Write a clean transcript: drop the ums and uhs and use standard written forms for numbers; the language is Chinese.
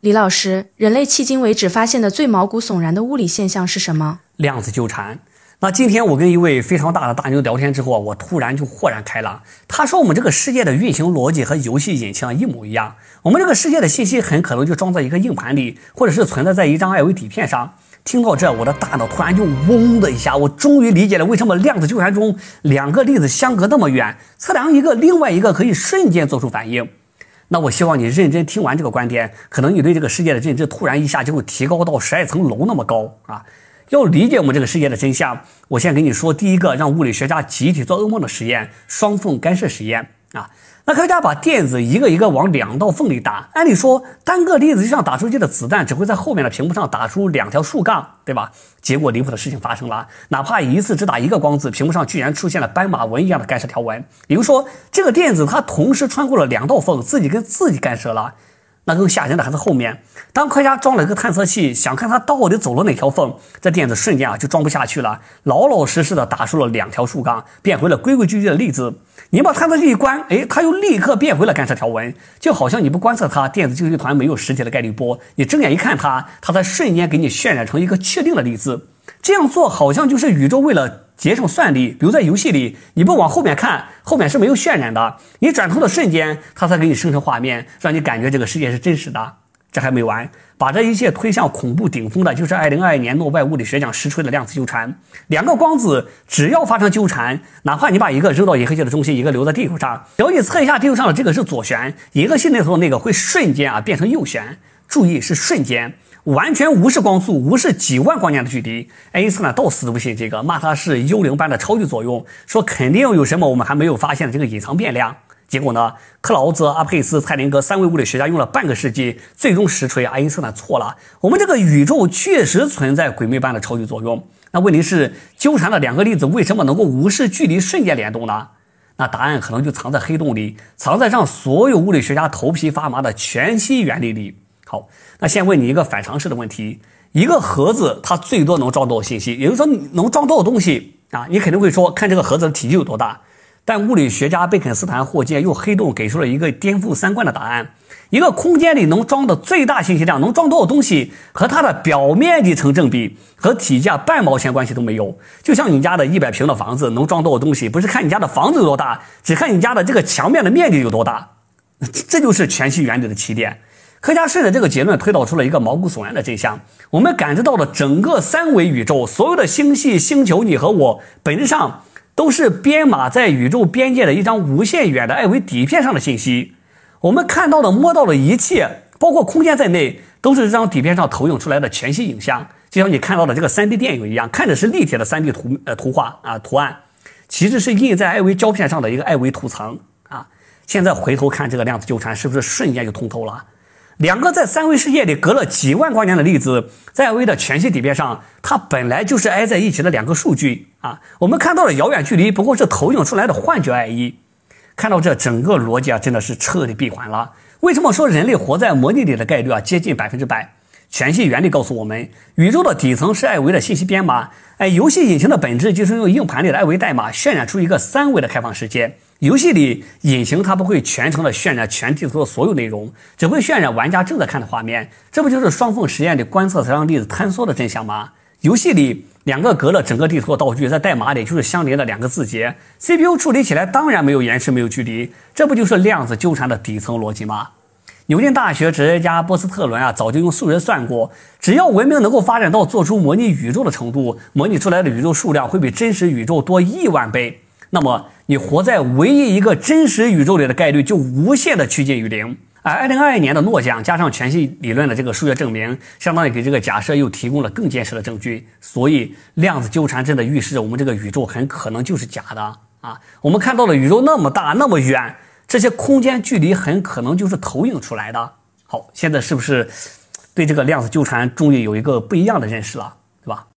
李老师，人类迄今为止发现的最毛骨悚然的物理现象是什么？ 量子纠缠。那今天我跟一位非常大的大牛聊天之后，我突然就豁然开朗。他说我们这个世界的运行逻辑和游戏引擎一模一样，我们这个世界的信息很可能就装在一个硬盘里，或者是存在在一张二维底片上。听到这，我的大脑突然就嗡的一下，我终于理解了为什么量子纠缠中两个粒子相隔那么远，测量一个，另外一个可以瞬间做出反应。那我希望你认真听完这个观点，可能你对这个世界的认知突然一下就会提高到12层楼那么高啊！要理解我们这个世界的真相，我先跟你说第一个让物理学家集体做噩梦的实验——双缝干涉实验啊。那科学家把电子一个一个往两道缝里打，按理说单个粒子就像打出去的子弹，只会在后面的屏幕上打出两条竖杠，对吧？结果离谱的事情发生了，哪怕一次只打一个光子，屏幕上居然出现了斑马纹一样的干涉条纹。也就是说，这个电子它同时穿过了两道缝，自己跟自己干涉了。那更吓人的还是后面，当科学家装了一个探测器，想看它到底走了哪条缝，这电子瞬间就装不下去了，老老实实的打出了两条竖杠，变回了规规矩矩的粒子。你把探测器一关，它又立刻变回了干涉条纹，就好像你不观测它，电子纠集团没有实体的概率波，你睁眼一看它才瞬间给你渲染成一个确定的粒子。这样做好像就是宇宙为了节省算力，比如在游戏里，你不往后面看，后面是没有渲染的，你转头的瞬间，它才给你生成画面，让你感觉这个世界是真实的。这还没完，把这一切推向恐怖顶峰的，就是2022年诺贝尔物理学奖实锤的量子纠缠。两个光子只要发生纠缠，哪怕你把一个扔到银河系的中心，一个留在地球上，只要你测一下地球上的这个是左旋，银河系那头的那个会瞬间变成右旋。注意是瞬间，完全无视光速，无视几万光年的距离。爱因斯坦到死都不信这个，骂他是幽灵般的超级作用，说肯定有什么我们还没有发现的这个隐藏变量。结果呢，克劳兹、阿佩斯、蔡林格三位物理学家用了半个世纪，最终实锤爱因斯坦错了。我们这个宇宙确实存在鬼魅般的超级作用。那问题是，纠缠的两个粒子为什么能够无视距离瞬间联动呢？那答案可能就藏在黑洞里，藏在让所有物理学家头皮发麻的全息原理里。好，那先问你一个反常识的问题：一个盒子它最多能装多少信息？也就是说，能装多少东西啊？你肯定会说，看这个盒子的体积有多大。但物理学家贝肯斯坦、霍金用黑洞给出了一个颠覆三观的答案：一个空间里能装的最大信息量，能装多少东西，和它的表面积成正比，和体积半毛钱关系都没有。就像你家的100平的房子能装多少东西，不是看你家的房子有多大，只看你家的这个墙面的面积有多大。这就是全息原理的起点。科学家顺着这个结论推导出了一个毛骨悚然的真相：我们感知到的整个三维宇宙，所有的星系、星球，你和我，本质上都是编码在宇宙边界的一张无限远的二维底片上的信息。我们看到的、摸到的一切，包括空间在内，都是这张底片上投影出来的全息影像。就像你看到的这个 3D 电影一样，看着是立体的 3D 图案，其实是印在二维胶片上的一个二维图层啊。现在回头看这个量子纠缠，是不是瞬间就通透了？两个在三维世界里隔了几万光年的粒子，在二维的全息底片上，它本来就是挨在一起的两个数据啊。我们看到的遥远距离不过是投影出来的幻觉而已。看到这整个逻辑真的是彻底闭环了。为什么说人类活在模拟里的概率接近100%？全息原理告诉我们，宇宙的底层是二维的信息编码，游戏引擎的本质就是用硬盘里的二维代码渲染出一个三维的开放世界。游戏里引擎它不会全程的渲染全地图的所有内容，只会渲染玩家正在看的画面。这不就是双缝实验里观测才让粒子坍缩的真相吗？游戏里两个隔了整个地图的道具，在代码里就是相连的两个字节， CPU 处理起来当然没有延迟，没有距离。这不就是量子纠缠的底层逻辑吗？牛津大学哲学家波斯特伦早就用数学算过，只要文明能够发展到做出模拟宇宙的程度，模拟出来的宇宙数量会比真实宇宙多1万倍，那么你活在唯一一个真实宇宙里的概率就无限的趋近于0。而2022年的诺奖加上全息理论的这个数学证明，相当于给这个假设又提供了更坚实的证据。所以量子纠缠真的预示着我们这个宇宙很可能就是假的啊！我们看到的宇宙那么大那么远，这些空间距离很可能就是投影出来的。好，现在是不是对这个量子纠缠终于有一个不一样的认识了，对吧？